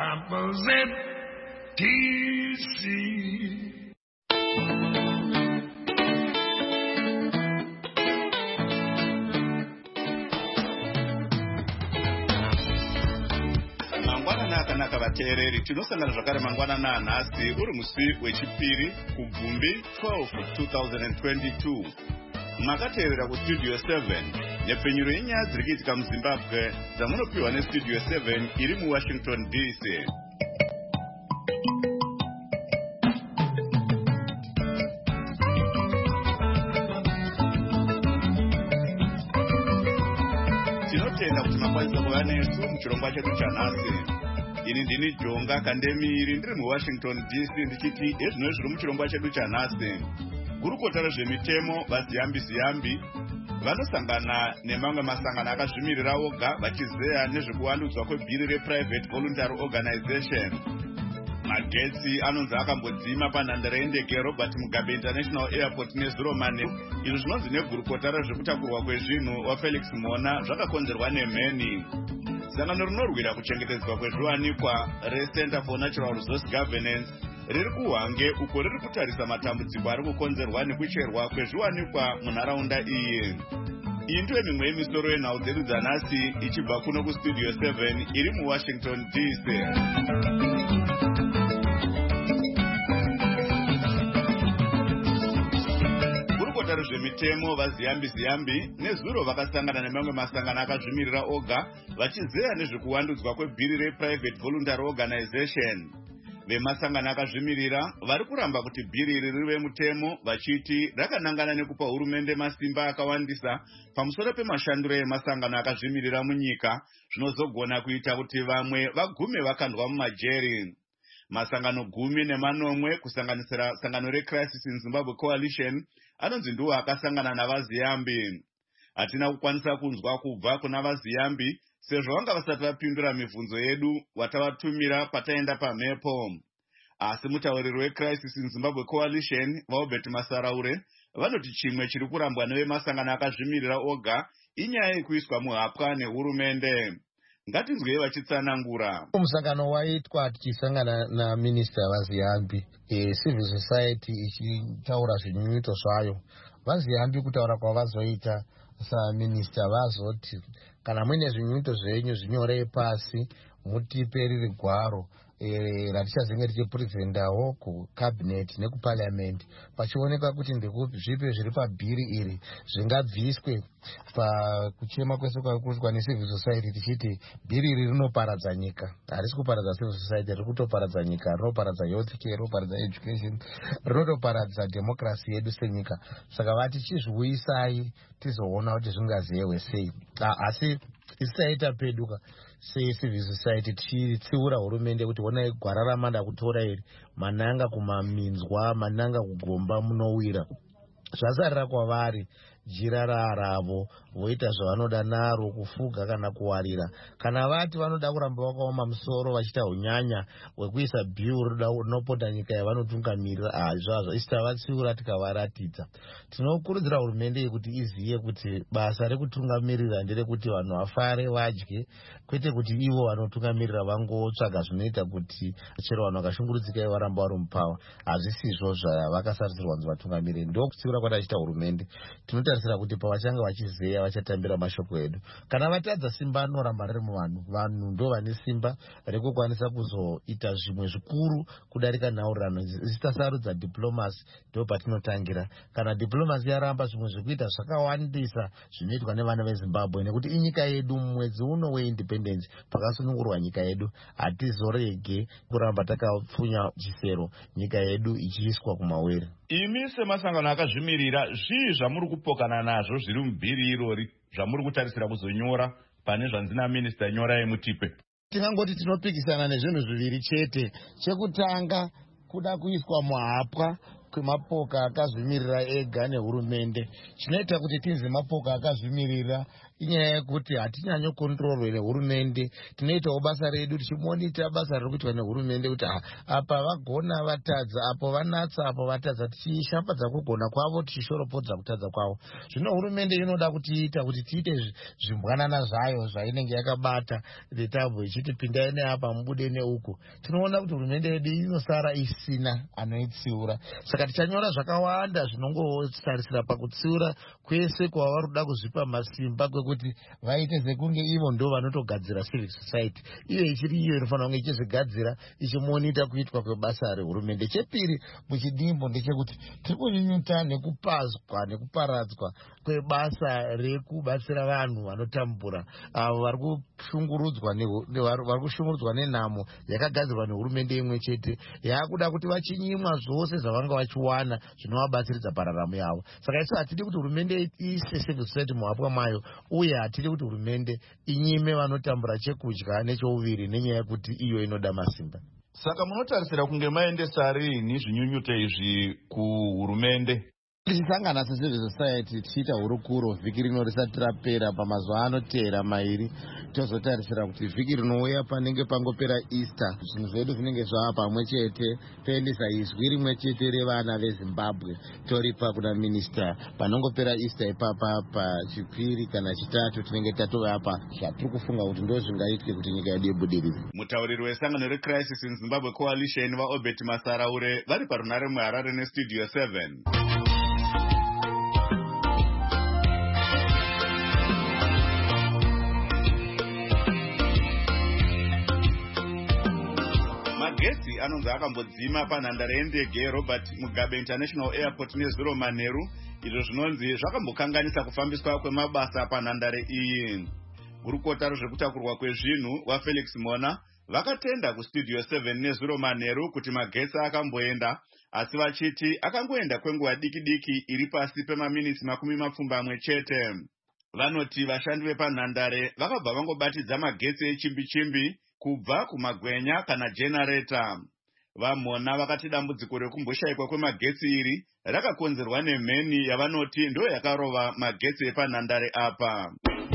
Papa's in D.C. Kanaka vateereri tinosangana zvakare mangwanana nhasi uri musi wechipiri kubvumbi 12 2022 makateerera kustudio 7 nepfenyuro yenyaya dziri kuitika muzimbabwe dzamunopiwa nestudio 7 iri muwashington dc. tinotenda kuti makwanisa kuva nesu muchirongwa chedu chanhasi. Ini ndini Jonga Kandemiri ndiri muWashington DC ndichiti ezvino zviri muchirongwa chedu chanhasi. Gurukota rezvemitemo vaziyambi vanosangana nemamwe masangano akazvimirira oga vachizeya nezvekuvandudzwa kwebhiri rePrivate Voluntary Organization. Magetsi anonzi akambodzima panhandare yendege Robert Mugabe International Airport neZuromane. Izvo zvinonzi negurukota rezvekutakurwa kwezvinhu waFelix Mona zvakakonzerwa nemheni. Sangano rinorwira kuchengetedzwa kwezviwanikwa reCenter for Natural Resource Governance riri kuhwange uko riri kutarisa matambudziko ari kukonzerwa nekucherwa kwezviwanikwa munharaunda iyi. Iyi ndiyo mimwe yemisoro yenhau dzedu dzanhasi ichibva kuno kustudio 7 iri muWashington DC. Zvemitemo vaziyambi nezuro vakasangana nemamwe masangano akazvimirira oga vachizeya nezvekuwandudzwa kwebhiri rePrivate Voluntary Organization. Vemasangano akazvimirira vari kuramba kuti bhiri iri rive mutemo vachiti rakanangana nekupa hurumende masimba akawandisa pamusoro pemashandiro emasangano akazvimirira munyika zvinozogona kuita kuti vamwe vagume vakandwa mumajeri. Masangano 10 kusanganisira sangano reCrisis in Zimbabwe Coalition anonzi ndiwo akasangana navaziyambi. Hatina kukwanisa kunzwa kubva kuna vaziyambi sezvo vanga vasati vapindura mibvunzo yedu watavatumira pataenda pamhepo. Asi mutauriri weCrisis in Zimbabwe Coalition Robert Masaraure vanoti chimwe chiri kurambwa nevemasangano akazvimirira oga inyaya yekuiswa muhapwa nehurumende. Ngatinzwei vachitsanangura. Musangano waitwa tichisangana naminista vaziyambi, civil society ichitaura zvinyunyuto zvayo. Vaziyambi kutaura kwavazoita saminista vazoti kana muine zvinyunyuto zvenyu zvinyorei pasi mutipe riri gwaro ratichazenge tichipurezendawo kucabinet nekuparliament pachionekwa kuti ndekupi zvipi zviri pabhiri iri zvingabviswe pakuchema kwese kwakuitwa necivil society tichiti bhiri iri rinoparadza nyika. Harisi kuparadza civil society, riri kutoparadza nyika, rinoparadza health care, rinoparadza education, rinotoparadza democracy yedu senyika. Saka vati chizviuyisai tizoona kuti zvingazeyewe sei. Asi isaita peduka civil society tichitsiura hurumende kuti onai gwara ramanda kutora iri mananga kumaminzwa mananga kugomba munowira zvasarira kwavari jira raravo voita zvavanoda naro kufuga kana kuwarira. Kana vati vanoda kuramba vakaoma musoro vachiita unyanya hwekuisa bhiu rinopota nyika yavanotungamirira izvazvo isitavatsiura tikavaratidza. Tinokurudzira hurumende kuti izive kuti basa rekutungamirira nderekuti vanhu vafare vadye, kwete kuti ivo vanotungamirira vangotsvaga zvinoita kuti chero vanhu vakashungurudzika varamba vari mupawa. Hazvisizvo zvavakasarudzirwa kunzi vatungamiriri. Ndokutsiura kwatachiita hurumende. Tinotarisira kuti pavachanga vachizeya vachatambira mashoko edu. Kana vatadza simba anoramba riri muvanhu. Vanhu ndo vane simba rekukwanisa kuzoita zvimwe zvikuru kudarika nhaurirano. Zitasarudza diplomasi ndo patinotangira. Kana diplomasi yaramba zvimwe zvekuita zvakawandisa zvinoitwa nevana veZimbabwe nekuti inyika yedu mwedzi uno weindependence pakasunungurwa nyika yedu hatizorege kuramba takapfunya chisero nyika yedu ichiiswa kumawere. Imi semasangano akazvimirira zvii zvamuri kupokana nazvo zviri mubhiri irori zvamuri kutarisira kuzonyora pane zvanzina minista nyorai mutipe? Tingangoti tinopikisana nezvinhu zviviri chete. Chekutanga kuda kuiswa muhapwa kwemapoka akazvimirira ega nehurumende. Chinoita kuti tinzi mapoka akazvimirira inyaya yekuti hatinyanyokontrolwe nehurumende. Tinoitawo basa redu tichimonita basa riri kuitwa nehurumende kuti apa vagona vatadza, apo vanatsa, apo vatadza, tichishambadza kugona kwavo tichishoropodza kutadza kwavo. Zvino hurumende inoda kutiita kuti tiite zvimbwanana zvayo zvainenge yakabata netambo ichiti pindai neapa mubude neuku. Tinoona kuti hurumende yedu inosara isina anoitsiura. Saka tichanyora zvakawanda zvinongotarisira pakutsiura kwese kwavari kuda kuzvipa masimba kwekuti vaite sekunge ivo ndo vanotogadzira civic society. Iyo ichiri iyo inofanira kunge ichizvigadzira, ichimonita kuitwa kwebasa rehurumende. Chepiri muchidimbo ndechekuti tiri kunyunyuta nekupazwa nekuparadzwa kwebasa rekubatsira vanhu vanotambura, avo vari kushungurudzwa nenhamo yakagadzirwa nehurumende imwe chete, yakuda kuti vachinyimwa zvose zvavanga vachiwana zvinovabatsiridza pararamo yavo. Saka isu hatidi kuti hurumende iise civil society muhapwa mayo, uye hatidi kuti hurumende inyime vanotambura chekudya nechouviri nenyaya yekuti iyo inoda masimba. Saka munotarisira kunge maendesa rini zvinyunyuto izvi kuhurumende? Tichisangana secivil society tichiita hurukuro vhiki rino risati rapera, pamazuva anoteera mairi tozotarisira kuti vhiki rinouya panenge pangopera Easter zvinhu zvedu zvinenge zvava pamwe chete, toendesa izwi rimwe chete revana veZimbabwe toripa kuna minista. Panongopera Easter ipapa pachipiri kana chitatu tinenge tatovapa zvatiri kufunga kuti ndo zvingaitwe kuti nyika yedu ibudirire. Mutauriri wesangano reCrisis in Zimbabwe Coalition vaObert Masaraure vari parunare muHarare neStudio 7. Magetsi anonzi akambodzima panhandare yendege yeRobert Mugabe International Airport neZuro manheru, izvo zvinonzi zvakambokanganisa kufambiswa kwemabasa panhandare iyi. Gurukota rezvekutakurwa kwezvinhu waFelix Mona vakatenda kuStudio 7 neZuro manheru kuti magetsi akamboenda, asi vachiti akangoenda kwenguva diki iri pasi pemaminitsi 20 chete. Vanoti vashandi vepanhandare vakabva vangobatidza magetsi echimbi-chimbi kubva kumagwenya kana generator. Vamona vakati dambudziko rekumboshayikwa kwemagetsi iri rakakonzerwa nemheni yavanoti ndo yakarova magetsi epanhandare apa.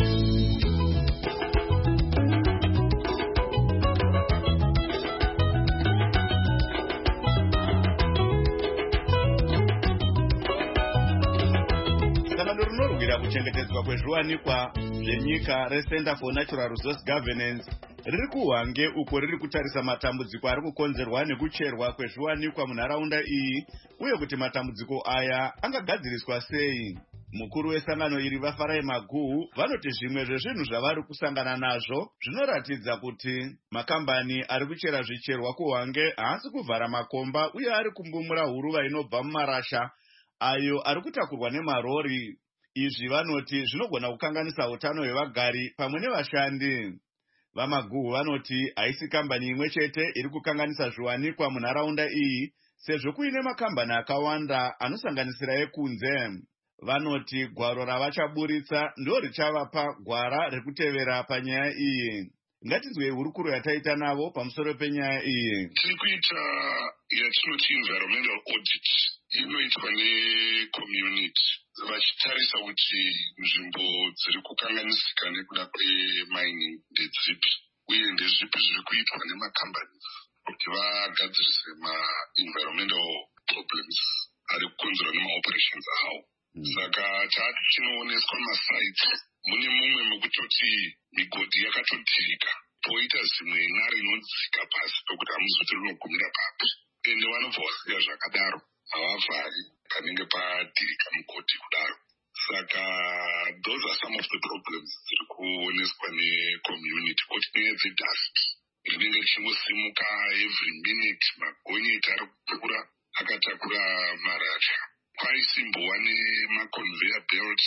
Sangano rinorwira kuchengetedzwa kwezviwanikwa zvenyika reCenter for Natural Resource Governance riri kuHwange uko riri kutarisa matambudziko ari kukonzerwa nekucherwa kwezviwanikwa munharaunda iyi, uye kuti matambudziko aya angagadziriswa sei. Mukuru wesangano iri vaFarai Maguhu vanoti zvimwe zvezvinhu zvavari kusangana nazvo zvinoratidza kuti makambani ari kuchera zvicherwa kuHwange haasi kuvhara makomba, uye ari kumbumura huruva inobva mumarasha ayo ari kutakurwa nemarori. Izvi vanoti zvinogona kukanganisa utano hwevagari pamwe nevashandi. VaMaguhu vanoti haisi kambani imwe chete iri kukanganisa zviwanikwa munharaunda iyi, sezvo kuine makambani akawanda anosanganisira ekunze. Vanoti gwaro ravachaburitsa ndo richavapa gwara rekutevera panyaya iyi. Ngatinzwei hurukuro yataita navo pamusoro penyaya iyi. Tiri kuita yatinoti environmental audit inoitwa necommunity, vachitarisa kuti nzvimbo dziri kukanganisika nekuda kwemining ndedzipi, uye ndezvipi zviri kuitwa nemakambani kuti vagadzirise ma-environmental problems ari kukonzerwa nemaoperations awo. Saka tati tinooneswa masite, mune mumwe mekutoti migodhi yakatodzika, poita zimwe nari inodzika pasi pekuti hamuzoti rinogumira papi, ende vanobva vasiya zvakadaro, havavhari kanenge padhirika mugodhi kudaro. Saka those are some of the problems dziri kuoneswa necommunity, kuti nyaya dzedust rinenge richingosimuka every minute, magonyeti ari kupfuura akatakura marasha. Kwaisimbowa nemaconveyor belt,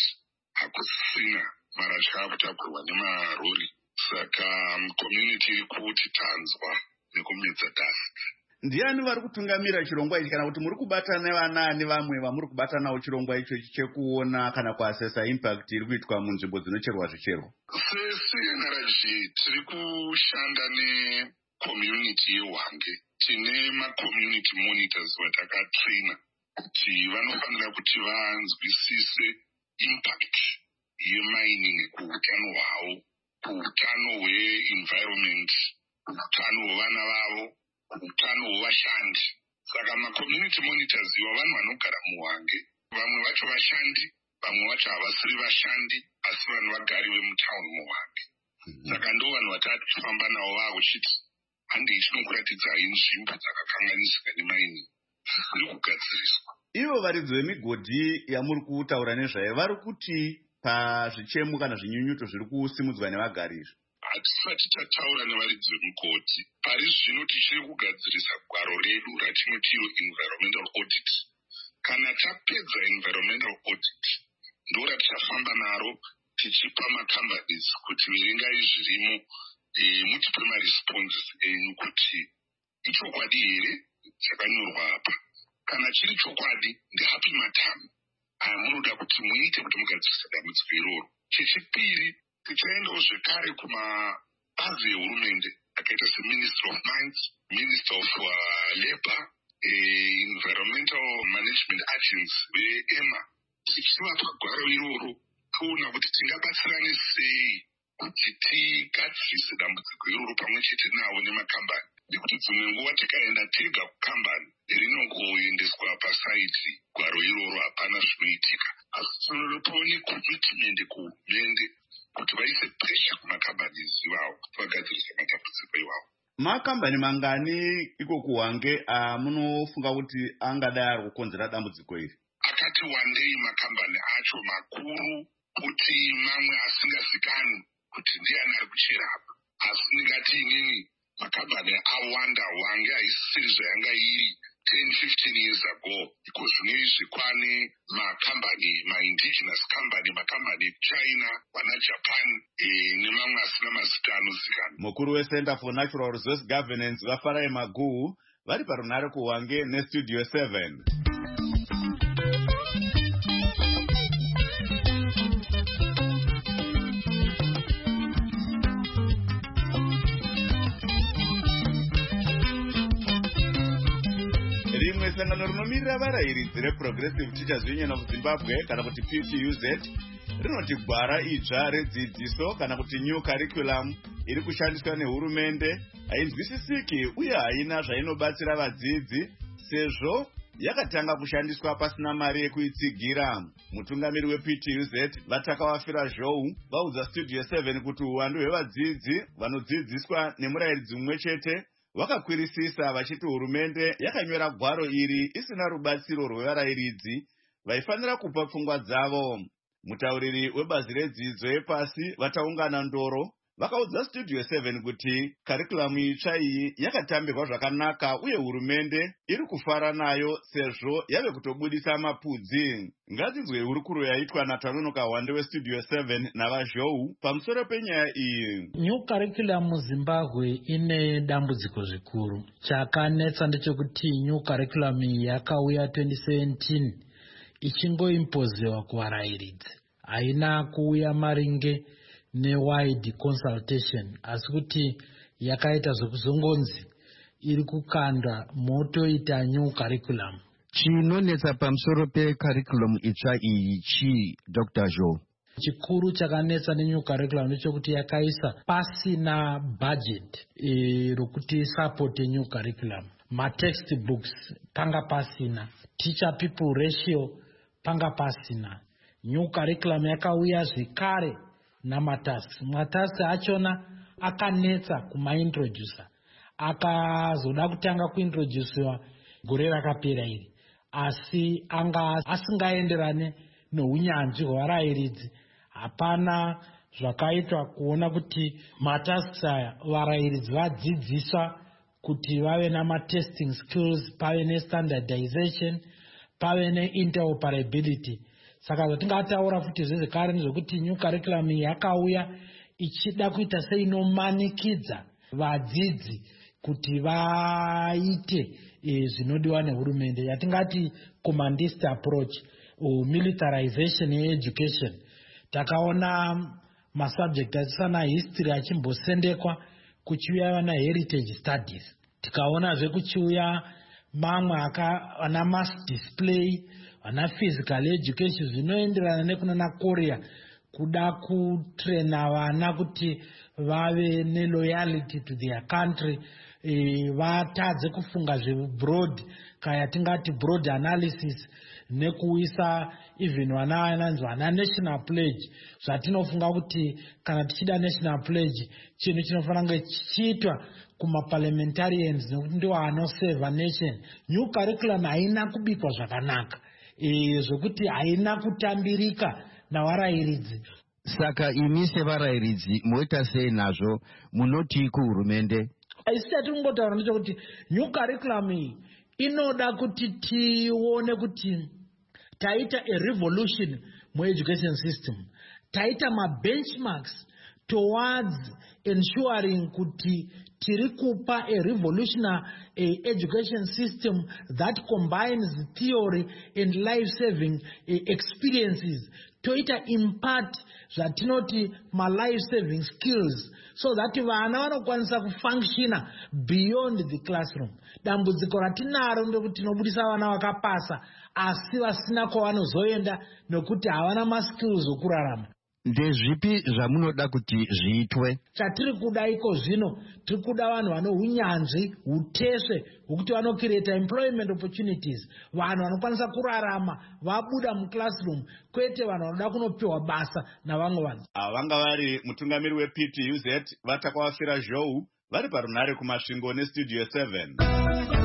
hakusina marasha akutakurwa nemarori. Saka community iri kuti tanzwa nekumedza dust. Ndiani vari kutungamira chirongwa ichi, kana kuti muri kubatana vanani vamwe vamuri kubatanawo chirongwa ichochi chekuona kana kuasesa impact iri kuitwa munzvimbo dzinocherwa zvicherwa? SeNRG tiri kushanda necommunity yeHwange. Tine macommunity monitors vatakatraina kuti vanofanira kuti vanzwisise impact yemining kuutano hwavo, kuutano hweenvironment, kuutano hwevana vavo, kuutano hwevashandi. Saka macommunity monitors ivo vanhu vanogara muHwange, vamwe vacho vashandi, vamwe vacho havasiri vashandi, asi vanhu vagari vemutauni muHwange. Saka ndo vanhu vatatu kufamba navo vakuchiti handei tinokuratidzai nzvimbo dzakakanganisika nemining dzisiri kugadziriswa. Ivo varidzi vemigodhi yamuri kutaura nezvayo vari kuti pazvichemo kana zvinyunyuto zviri kusimudzwa nevagari izvo? Hatisati tataura nevaridzi vemigodhi. Pari zvino tichiri kugadzirisa gwaro redu ratinoti environmental audit. Kana tapedza environmental audit, ndo ratichafamba naro tichipa macompanies kuti verengai zvirimo, mutipe maresponses enyu kuti ichokwadi here chakanyorwa apa. Kana chiri chokwadi, ndehapi matamu aya munoda kuti muite kuti mugadzirise dambudziko iroro. Chechipiri, tichaendawo zvekare kumabazi ehurumende akaita seMinistry of Mines, Minister of Labour, Environmental Management Agency veEMA, tichivapa gwaro iroro kuona kuti tingabatsirane sei kuti tigadzirise dambudziko iroro pamwe chete navo nemakambani. Nekuti dzimwe nguva tikaenda tega kukambani rinongoendeswa pasaiti gwaro iroro hapana zvinoitika. Asi tinotopawo necommitment kuhurumende kuti vaise pressure kumakambanizi ivavo kuti vagadzirise matambudziko iwavo. Makambani mangani iko kuHwange munofunga kuti angadai ari kukonzera dambudziko iri? Akati wandei makambani acho makuru, kuti mamwe asingazikanwi kuti ndiani ari kuchera apa. Asi ndingati inini makambani awanda. Hwange haisiri zvayanga iri 10-15 years ago. Iko zvinezvi kwane makambani, ma-indigenous company, makambani ekuChina, wana Japan, nemamwe asina mazita anozikanwa. Mukuru weCenter for Natural Resource Governance vaFarai Maguhu vari parunare kuHwange neStudio 7. Rimwe sangano rinomirira varayiridzi reProgressive Teachers Union of Zimbabwe kana kuti PTUZ rinoti gwara idzva redzidziso kana kuti new curriculum iri kushandiswa nehurumende hainzwisisiki uye haina zvainobatsira vadzidzi sezvo yakatanga kushandiswa pasina mari yekuitsigira. Mutungamiri wePTUZ Vatakawafira Zhou vaudza Studio 7 kuti uwandu hwevadzidzi vanodzidziswa nemurayiridzi mumwe chete vakakwirisisa, vachiti hurumende yakanyora gwaro iri isina rubatsiro rwevarayiridzi vaifanira kupa pfungwa dzavo. Mutauriri webazi redzidzo yepasi Vataungana Ndoro vakaudza Studio 7 kuti curriculum itsva iyi yakatambirwa zvakanaka uye hurumende iri kufara nayo sezvo yave kutobudisa mapudzi. Ngatinzwe hurukuro yaitwa naTarunuka Hwande weStudio 7 navaZhou pamusoro penyaya iyi. New curriculum muZimbabwe ine dambudziko zvikuru. Chakanetsa ndechekuti new curriculum yakauya 2017 ichingoimpozewa kuvarayiridzi. Haina kuuya maringe ne-wide consultation, asi kuti yakaita zvekuzongonzi iri kukanda motoita new curriculum. Chinonetsa pamusoro pecurriculum itsva iyi chii, Dr. Zhou? Chikuru chakanetsa nenew curriculum ndechekuti yakaisa pasina budget rokuti support new curriculum. Ma-textbooks panga pasina, teacher people ratio panga pasina. New curriculum yakauya zvekare namatasks. Matasks achona akanetsa kumaintroducer. Akazoda kutanga kuintroducewa gore rakapera iri. Asi anga asingaenderane nounyanzvi hwevarayiridzi. Hapana zvakaitwa kuona kuti matasks aya varayiridzi vadzidziswa kuti vave nama-testing skills, pave ne-standardization, pave ne-interoperability. Saka zvatingataura futi zvezekare ndezvekuti new curriculum yakauya ichida kuita seinomanikidza vadzidzi kuti vaite zvinodiwa nehurumende, yatingati commandist approach or militarization yeeducation. Takaona masubject achisana history achimbosendekwa kuchiuya na heritage studies. Tikaonazve kuchiuya mamwe ana mass display, ana physical education zvinoenderana nekunana Korea kuda kutraina vana kuti vave neloyalty to their country, vatadze kufunga zvebroad kaya tingati broad analysis nekuisa even vana vananzi vana national pledge, zvatinofunga kuti kana tichida national pledge chinhu chinofanira kunge chichiitwa kumaparliamentarians nekuti ndiwo anoseva nation. New curriculum haina kubikwa zvakanaka, zvokuti haina kutambirika navarayiridzi. Saka imi sevarayiridzi moita sei nazvo, munoti kuhurumende? Isi chatingotaura ndechekuti new curriculum iyi inoda kuti tione kuti taita a revolution mueducation system, taita mabenchmarks towards ensuring kuti tiri kupa a revolutionary education system that combines theory and life-saving experiences. Toita impart zvatinoti ma-life-saving skills so that vana vanokwanisa kufunctiona beyond the classroom. Dambudziko ratinaro ndekuti tinobudisa vana vakapasa asi vasina kwavanozoenda nekuti havana ma-skills okurarama. Ndezvipi zvamunoda kuti zviitwe? Chatiri kuda iko zvino, tiri kuda vanhu vano unyanzvi, utesve hwekuti vanocreate employment opportunities, vanhu vanokwanisa kurarama vabuda muclassroom, kwete vanhu vanoda kunopiwa basa navamwe vanhu. Vanga vari mutungamiri wePTUZ Vatakwafira Zhou vari parunhare kumasvingo nestudio 7.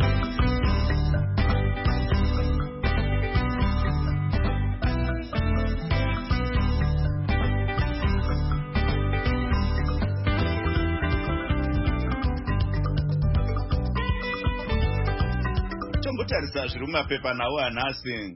Tarisa zviri mumapepa nawo hanhasi.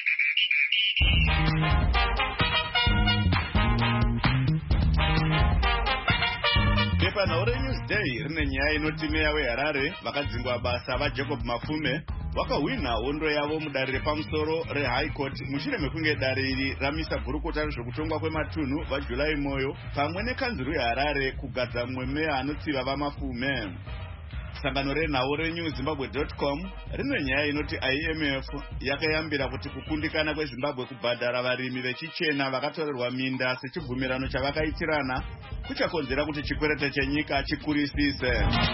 Pepa nawo reNewsday rine nyaya inoti meya weHarare vakadzingwa basa vaJacob Mafume vakahwina hondo yavo mudare repamusoro reHigh Court mushure mekunge dare iri ramisa gurukota rezvekutongwa kwematunhu vaJulai Moyo pamwe nekanzuru yeHarare kugadza mumwe meya anotsiva vaMafume. Sangano renhau reNewZimbabwe.com rine nyaya inoti IMF yakayambira kuti kukundikana kweZimbabwe kubhadhara varimi vechichena vakatorerwa minda sechibvumirano chavakaitirana kuchakonzera kuti chikwerete chenyika chikurisise.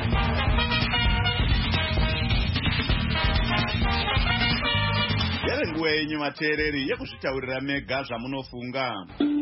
Yare nguva yenyu vateereri yekuzvitaurira mega zvamunofunga.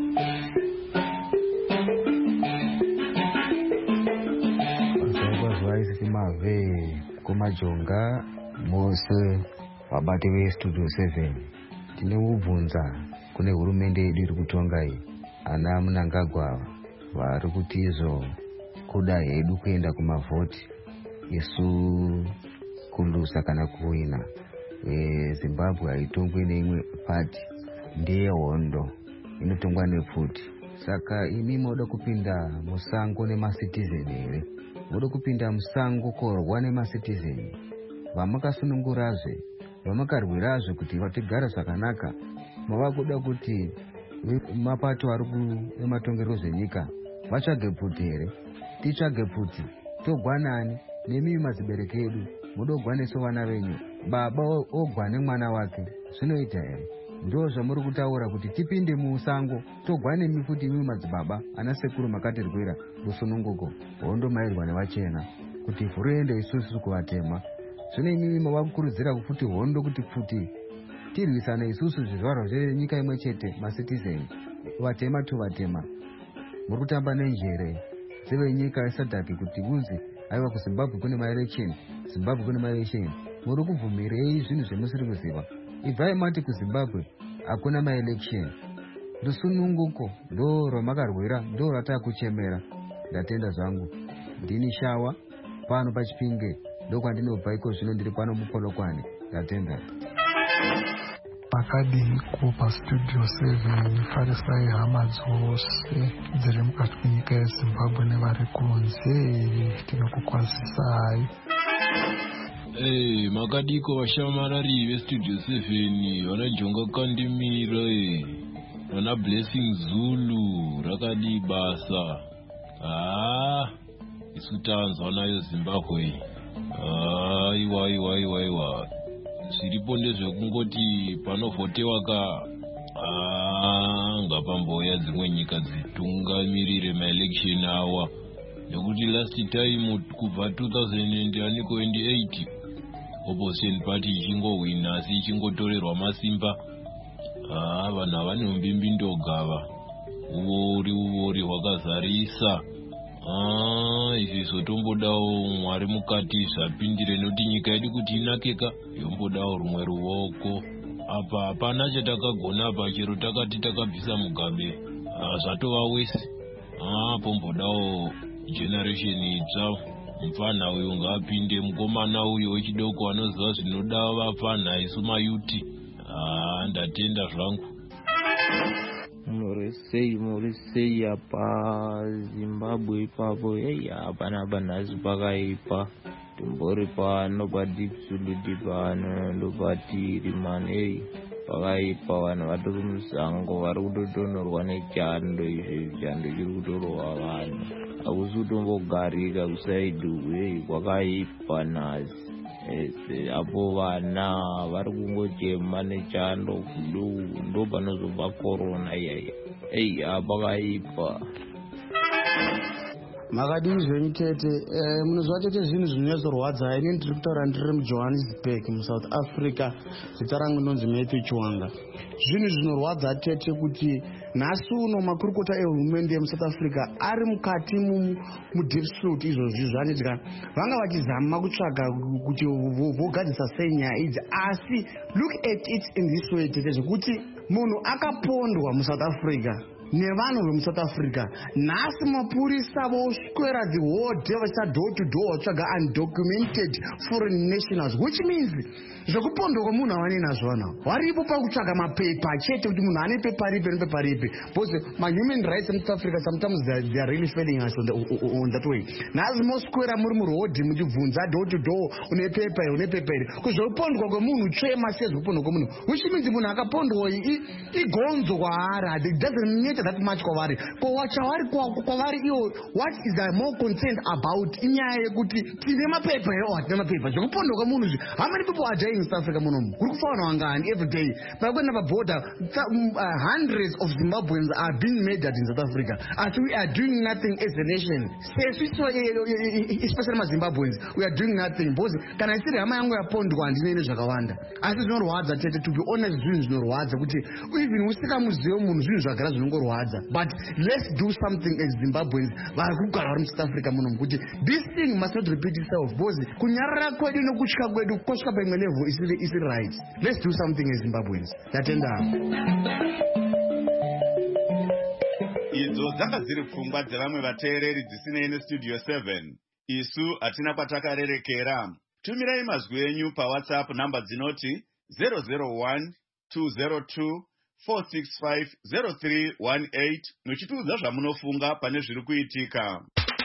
Mave kumajonga mose vabati vestudio 7 tine ubvunza kune hurumende yedu iri kutonga iyi, ana Mnangagwa vari kuti izvo kuda hedu kuenda kumavhoti isu kulusa kana kuwina. Zimbabwe haitongwi neimwe pati, ndiye hondo inotongwa nepfuti. Saka imi moda kupinda musango nemasitizeni here? Moda kupinda musango korwa nemasitizeni vamakasunungurazve, vamakarwirazve kuti vatigara zvakanaka? Mava kuda kuti mapato ari ematongerwo zvenyika vatsvage pfuti here? Titsvage pfuti togwanani nemimi madzibereki edu. Muda kugwaneso vana venyu, baba ogwa nemwana wake, zvinoita here? Ndo zvamuri kutaura kuti tipinde musango togwanemi futi imi madzibaba ana sekuru makatirwira musununguko hondo mairwa nevachena kuti vhurende isusu kuvatema. Zvino imimi mava kukurudzira futi hondo kuti futi tirwisana isusu zvizvarwa zvenyika imwe chete, masitizeni vatema tovatema. Muri kutamba nenjere dzevenyika yesadhaki kuti unzi aiwa kuZimbabwe kune maelection, Zimbabwe kune maelection. Muri kubvumirei zvinhu zvemusiri kuziva? Ibvai mati kuZimbabwe hakuna maelection, rusununguko ndo rwamakarwira, ndo ratakuchemera. Ndatenda zvangu, ndini Shawa pano paChipinge, ndokwandinobva iko zvino ndiri pano muPolokwane. Ndatenda. Pakadini kupa studio 7 farisai hama dzose dziri mukati kwenyika yeZimbabwe nevari kunze, tinokukwazisai. Makadiko vashamarari vestudio 7 vanajonga kandimira vana Blessing Zulu rakadi basa. Isu tanzwa nayo Zimbabwe. Iwa zviripo ndezvekungoti panovhotewa ka kunga pamboya dzimwe nyika dzitungamirire maelection awa, nekuti last time kubva 2028 opposition party ichingowina asi ichingotorerwa masimba. Vanhu havane umbimbi ndogava, uvori hwakazarisa. Izvi tombodawo Mwari mukati zvapindire, nekuti nyika yedu kuti inakeka yombodawo rumwe ruoko. Apa hapana chatakagona apa, chero takati takabvisa Mugabe zvatova wese. Pombodawo generation itsva, mufana uyu ngaapinde, mukomana uyu wechidoko anoziva zvinoda vafana isu mayuti. Ndatenda zvangu. Murisei apa Zimbabwe ipapo, hapana nhasi pakaipa. Timbori pano padeep soluti pano ndopatiri mani, pakaipa. Vanhu vatori musango vari kutotonorwa nechando. Izvi chando chiri kutorwa vanhu, hakusi kutombogarika kusaidhu. Kwakaipa nhasi. Apo vana vari kungochema nechando flu, ndo panozobva korona iyaya. Pakaipa. Makadini zvenyu tete, munozva tete zvinhu zvinonyatsorwadza. Ini ndiri kutaura ndiri muJohannesburg muSouth Africa. Zita rangu ndonzi Matthew Chwanga. Zvinhu zvinorwadza tete kuti nhasi uno makurukota ehurumende yemuSouth Africa ari mukati mudeep izvozvi zvanoitika. Vanga vachizama kutsvaga kuti vogadzisa sei nyaya idzi, asi look at it in this way tete, zvekuti munhu akapondwa muSouth Africa nevanhu vemuSouth Africa. Nhasi mapurisa voswera the whole day vachiita door to door vatsvaga undocumented foreign nationals, which means zvekupondwa kwemunhu havane nazvo vanhu varipo pakutsvaga mapepa chete, kuti munhu ane pepa ripi nepepa ripi. Because human rights in South Africa sometimes they are really failing us on that way. Nhasi moswera muri murodhi muchibvunza door to door, une pepa iri, une pepa iri. Kuzvekupondwa kwemunhu tsvema sezvekupondwa kwemunhu, which means munhu akapondwa igonzo kwaari. It doesn't matter that much kwavari. Kwavari iwo, what is I more concerned about inyaya yekuti tine mapepa here or hatina mapepa. Zvekupondwa kwemunhu, how many people are dying in South Africa munomu? Kuri kufa vanhu vangani every day? Pakwenda paborder, hundreds of Zimbabweans are being murdered in South Africa, as we are doing nothing as a nation. Especially Zimbabweans, we are doing nothing. Because kana isiri hama yangu yapondwa handine zvakawanda. Asi zvinorwadza tete, to be honest, zvinhu zvinorwadza kuti even usikamuzive munhu zvinhu zvagara zvinongorwadza. But let's do something as Zimbabweans vari kugara vari muSouth Africa munomu, kuti this thing must not repeat itself. Because kunyarara kwedu nekutya kwedu kwasvika paimwe level isiri right. Let's do something as Zimbabweans. Tatenda. Idzo dzanga dziri pfungwa dzevamwe vateereri dzisinei nestudio 7. Isu hatina kwatakarerekera. Tumirai mazwi enyu paWhatsApp namba dzinoti 001 202 465 0318 muchitiudza zvamunofunga pane zviri kuitika.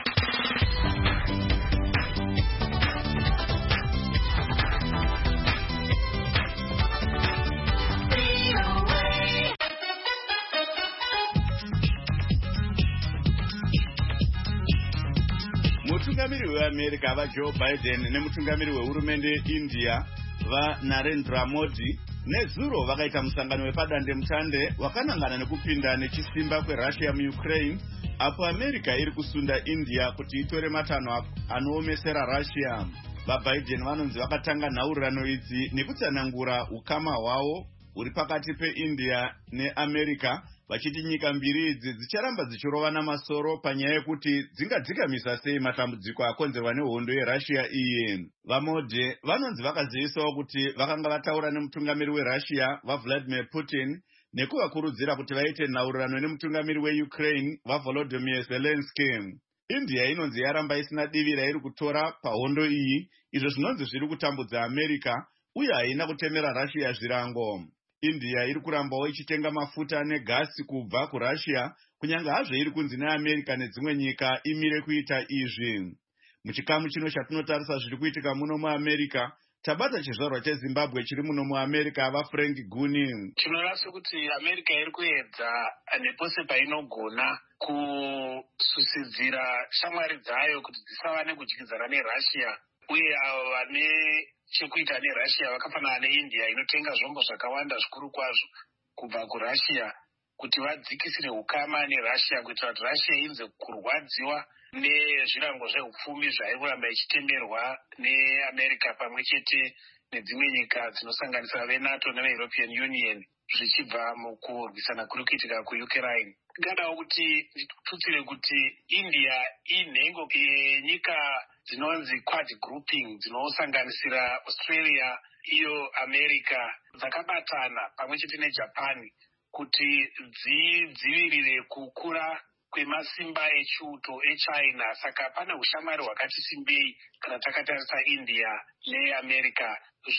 Mutungamiri weAmerica vaJoe Biden nemutungamiri wehurumende yeIndia vaNarendra Modi nezuro vakaita musangano wepadande mutande wakanangana nekupinda nechisimba kweRussia muUkraine, apo America iri kusunda India kuti itore matanho anoomesera Russia. VaBiden vanonzi vakatanga nhaurirano idzi nekutsanangura ukama hwavo huri pakati peIndia neAmerica, vachiti nyika mbiri idzi dzicharamba dzichirovana masoro panyaya yekuti dzingadzikamiswa sei matambudziko akonzerwa nehondo yeRussia iyi. VaModi vanonzi vakazivisawo kuti vakanga vataura nemutungamiri weRussia vaVladimir Putin nekuvakurudzira kuti vaite nhaurirano nemutungamiri weUkraine vaVolodymyr Zelensky. India inonzi yaramba isina divi rairi kutora pahondo iyi, izvo zvinonzi zviri kutambudza America, uye haina kutemera Russia zvirango. India iri kurambawo ichitenga mafuta negasi kubva kuRussia, kunyange hazvo iri kunzi neAmerica nedzimwe nyika imire kuita izvi. Muchikamu chino chatinotarisa zviri kuitika muno muAmerica, tabata chizvarwa cheZimbabwe chiri muno muAmerica vaFrank Guni. Tinoona sekuti America iri kuedza nepose painogona kususidzira shamwari dzayo kuti dzisava nekudyidzana neRussia, uye avo vane chekuita neRussia vakafanana neIndia inotenga zvombo zvakawanda zvikuru kwazvo kubva kuRussia kuti vadzikisire ukama neRussia kuitira kuti Russia inze kurwadziwa nezvirango zveupfumi zvairi kuramba ichitenderwa neAmerica pamwe chete nedzimwe nyika dzinosanganisira veNATO neveEuropean Union zvichibva mukurwisana kuri kuitika kuUkraine. Ndingadawo kuti nditutsire kuti India inhengo yenyika dzinonzi quad grouping dzinosanganisira Australia iyo America dzakabatana pamwe chete neJapan kuti dzidzivirire kukura kwemasimba echiuto eChina. Saka pane ushamwari hwakati simbei kana takatarisa India neAmerica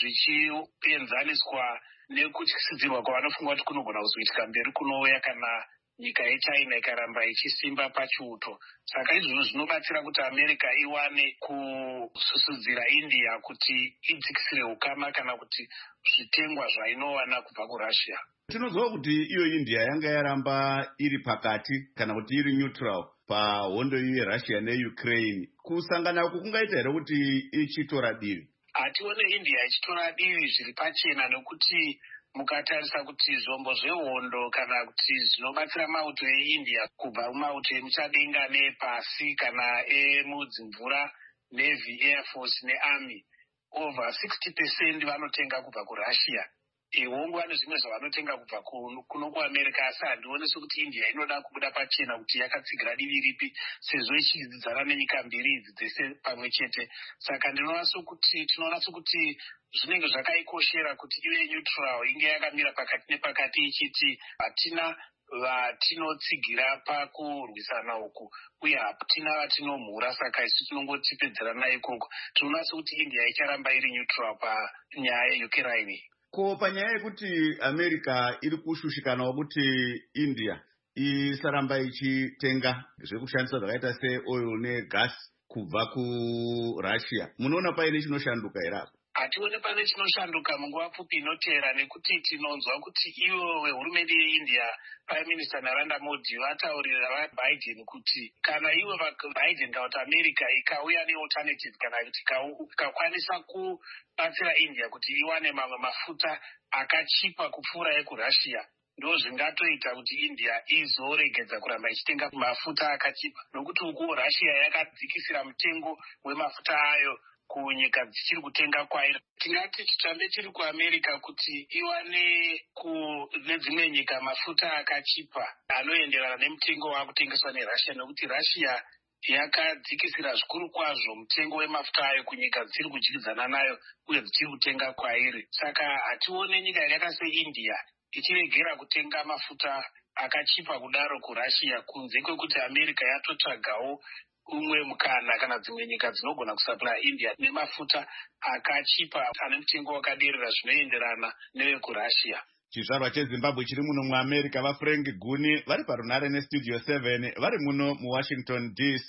zvichienzaniswa nekutyisidzirwa kwavanofunga kuti kunogona kuzoitika mberi kunouya kana nyika yeChina ikaramba ichisimba pachiuto. Saka izvozvo zvinobatsira kuti America iwane kususudzira India kuti idzikisire ukama kana kuti zvitengwa zvainowana kubva kuRussia. Tinoziva kuti iyo India yanga yaramba iri pakati kana kuti iri neutral pahondo yeRussia neUkraine. Kusangana uku kungaita here kuti ichitora divi? Hatione India ichitora divi zviri pachena, nekuti mukatarisa kuti zvombo zvehondo kana kuti zvinobatsira mauto eIndia kubva mumauto emuchadenga nepasi kana emudzimvura, Navy, Air Force neArmy, over 60% vanotenga kubva kuRussia. Hongu vane zvimwe zvavanotenga kubva kuno kuAmerica, asi handionesi kuti India inoda kubuda pachena kuti yakatsigira divi ripi sezvo ichidzidzana nenyika mbiri idzi dzese pamwe chete. Saka tinoona kuti zvinenge zvakaikoshera kuti ive neutral, inge yakamira pakati nepakati ichiti hatina vatinotsigira pakurwisana uku uye hatina vatinomhura, saka isu tinongotipedzerana ikoko. Tinoona kuti India icharamba iri neutral panyaya yeUkraine. Ko panyaya yekuti America iri kushushikanawo kuti India isaramba ichitenga zvekushandisa zvakaita seoil negas kubva kuRussia, munoona paine chinoshanduka here apo? Hatione pane chinoshanduka munguva pfupi inotera, nekuti tinonzwa kuti ivo vehurumende yeIndia, Prime Minister Narendra Modi, vataurira vaBiden kuti kana ivo vaBiden kana kuti America ikauya nealternative kana kuti ikakwanisa kubatsira India kuti iwane mamwe mafuta akachipa kupfuura ekuRussia, ndo zvingatoita kuti India izoregedza kuramba ichitenga mafuta akachipa, nokuti uku Russia yakadzikisira mutengo wemafuta ayo kunyika dzichiri kutenga kwairi. Tingati chitambe chiri kuAmerica kuti iwane nedzimwe nyika mafuta akachipa anoenderana nemutengo waakutengeswa neRussia, nekuti Russia yakadzikisira zvikuru kwazvo mutengo wemafuta ayo kunyika dzichiri kudyidzana nayo uye dzichiri kutenga kwairi. Saka hatione nyika yakaita seIndia ichiregera kutenga mafuta akachipa kudaro kuRussia, kunze kwekuti America yatotsvagawo umwe mukana kana dzimwe nyika dzinogona kusupply India nemafuta akachipa ane mutengo wakaderera zvinoenderana nevekuRussia. Chizvarwa cheZimbabwe chiri muno muAmerica vaFrank Guni vari parunare neStudio 7 vari muno muWashington DC.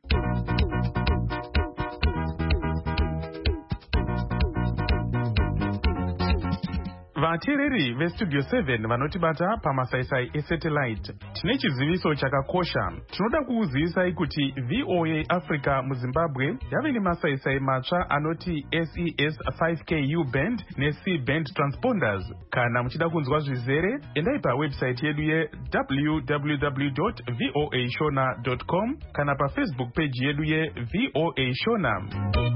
Vateereri veStudio 7 vanotibata pamasaisai esatellite, tine chiziviso chakakosha. Tinoda kukuzivisai kuti VOA Africa muZimbabwe yave nemasaisai matsva anoti SES 5K U-band neC-band transponders. Kana muchida kunzwa zvizere, endai pawebsite yedu www.voashona.com kana paFacebook page yedu yeVOA Shona.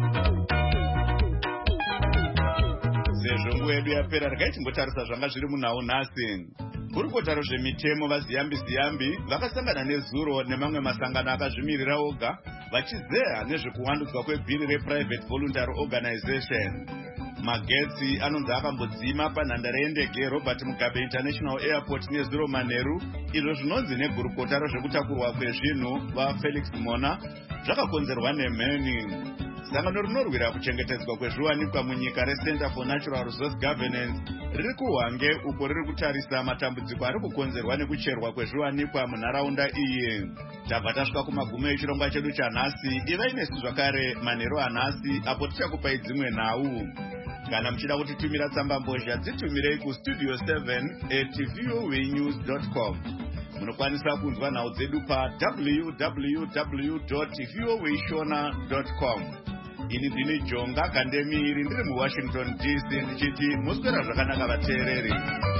Sezvo nguva yedu yapera, regai timbotarisa zvanga zviri munhau nhasi. Gurukota rezvemitemo vaziyambi vakasangana nezuro nemamwe masangano akazvimirira oga vachizeya nezvekuwandudzwa kwebhiri rePrivate Voluntary Organization. Magetsi anonzi akambodzima panhandare yendege Robert Mugabe International Airport nezuro manheru, izvo zvinonzi negurukota rezvekutakurwa kwezvinhu vaFelix Mona zvakakonzerwa nemheni. Sangano rinorwira kuchengetedzwa kwezviwanikwa munyika reCenter for Natural Resource Governance riri kuHwange, uko riri kutarisa matambudziko ari kukonzerwa nekucherwa kwezviwanikwa munharaunda iyi. Tabva tasvika kumagumo echirongwa chedu chanhasi. Ivai nesu zvakare manheru anhasi, apo tichakupai dzimwe nhau. Kana muchida kutitumira tsamba mbozha, dzitumirei kustudio7@voanews.com. Munokwanisa kunzwa nhau dzedu pa www.voashona.com. Ini ndini Jonga Kandemiri ndiri muWashington DC ndichiti muswera zvakanaka vateereri.